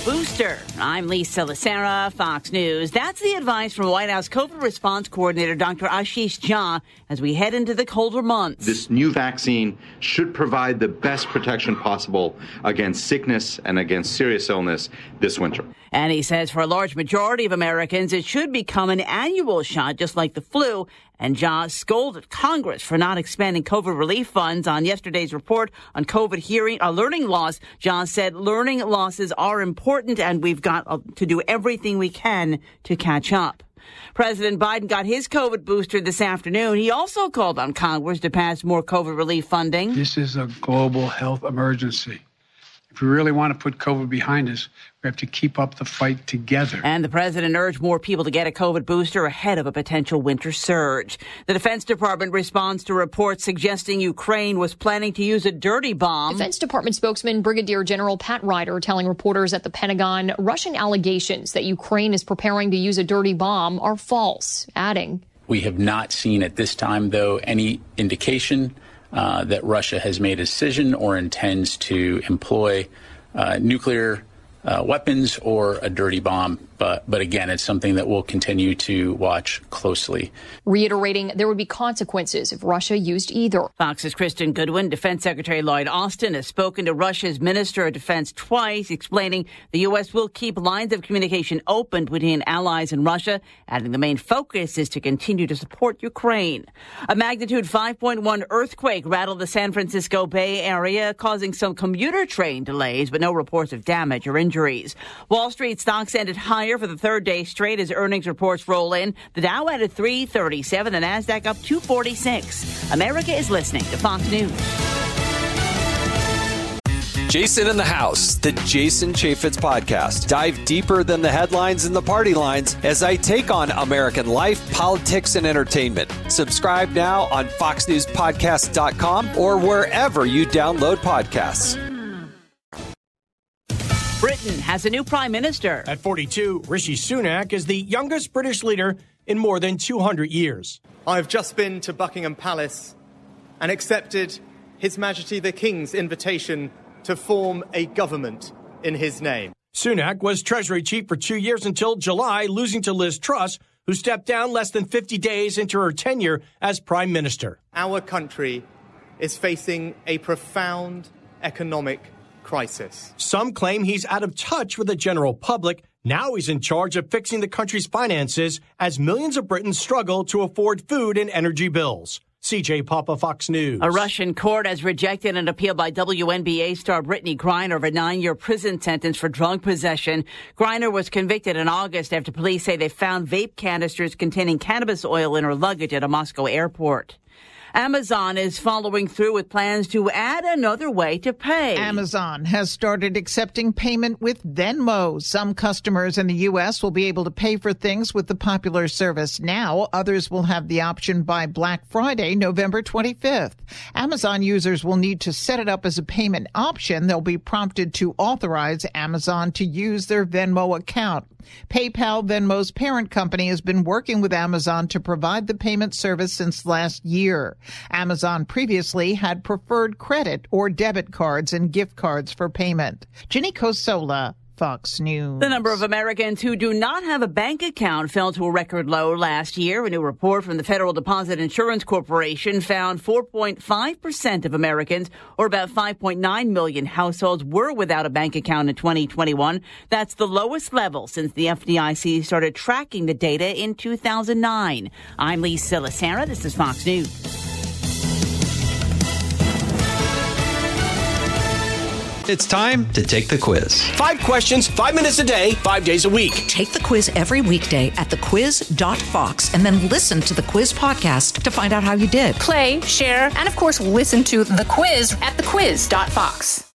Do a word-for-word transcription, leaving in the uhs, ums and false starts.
booster. I'm Lisa Lacera, Fox News. That's the advice from White House COVID response coordinator Doctor Ashish Jha as we head into the colder months. This new vaccine should provide the best protection possible against sickness and against serious illness this winter. And he says for a large majority of Americans, it should become an annual shot, just like the flu. And Jha scolded Congress for not expanding COVID relief funds on yesterday's report on COVID hearing, uh, learning loss. Jha said learning losses are important and we've got uh, to do everything we can to catch up. President Biden got his COVID booster this afternoon. He also called on Congress to pass more COVID relief funding. This is a global health emergency. If we really want to put COVID behind us, we have to keep up the fight together. And the president urged more people to get a COVID booster ahead of a potential winter surge. The Defense Department responds to reports suggesting Ukraine was planning to use a dirty bomb. Defense Department spokesman Brigadier General Pat Ryder telling reporters at the Pentagon Russian allegations that Ukraine is preparing to use a dirty bomb are false, adding, "We have not seen at this time, though, any indication Uh, that Russia has made a decision or intends to employ uh, nuclear uh, weapons or a dirty bomb. But, but again, it's something that we'll continue to watch closely." Reiterating there would be consequences if Russia used either. Fox's Kristen Goodwin. Defense Secretary Lloyd Austin has spoken to Russia's Minister of Defense twice, explaining the U S will keep lines of communication open between allies and Russia, adding the main focus is to continue to support Ukraine. A magnitude five point one earthquake rattled the San Francisco Bay Area, causing some commuter train delays, but no reports of damage or injuries. Wall Street stocks ended higher for the third day straight as earnings reports roll in. The Dow added three thirty-seven, the Nasdaq up two forty-six. America is listening to Fox News. Jason in the House, the Jason Chaffetz podcast. Dive deeper than the headlines and the party lines as I take on American life, politics, and entertainment. Subscribe now on fox news podcast dot com or wherever you download podcasts. Britain has a new prime minister. At forty-two, Rishi Sunak is the youngest British leader in more than two hundred years. I've just been to Buckingham Palace and accepted His Majesty the King's invitation to form a government in his name. Sunak was Treasury chief for two years until July, losing to Liz Truss, who stepped down less than fifty days into her tenure as prime minister. Our country is facing a profound economic crisis. Some claim he's out of touch with the general public. Now he's in charge of fixing the country's finances as millions of Britons struggle to afford food and energy bills. C J Papa, Fox News. A Russian court has rejected an appeal by W N B A star Brittany Griner of a nine-year prison sentence for drug possession. Griner was convicted in August after police say they found vape canisters containing cannabis oil in her luggage at a Moscow airport. Amazon is following through with plans to add another way to pay. Amazon has started accepting payment with Venmo. Some customers in the U S will be able to pay for things with the popular service now. Others will have the option by Black Friday, November twenty-fifth. Amazon users will need to set it up as a payment option. They'll be prompted to authorize Amazon to use their Venmo account. PayPal, Venmo's parent company, has been working with Amazon to provide the payment service since last year. Amazon previously had preferred credit or debit cards and gift cards for payment. Ginny Cosola, Fox News. The number of Americans who do not have a bank account fell to a record low last year. A new report from the Federal Deposit Insurance Corporation found four point five percent of Americans, or about five point nine million households, were without a bank account in twenty twenty-one. That's the lowest level since the F D I C started tracking the data in two thousand nine. I'm Lisa Lacera. This is Fox News. It's time to take the quiz. Five questions, five minutes a day, five days a week. Take the quiz every weekday at the quiz dot fox and then listen to the quiz podcast to find out how you did. Play, share, and of course, listen to The Quiz at the quiz dot fox.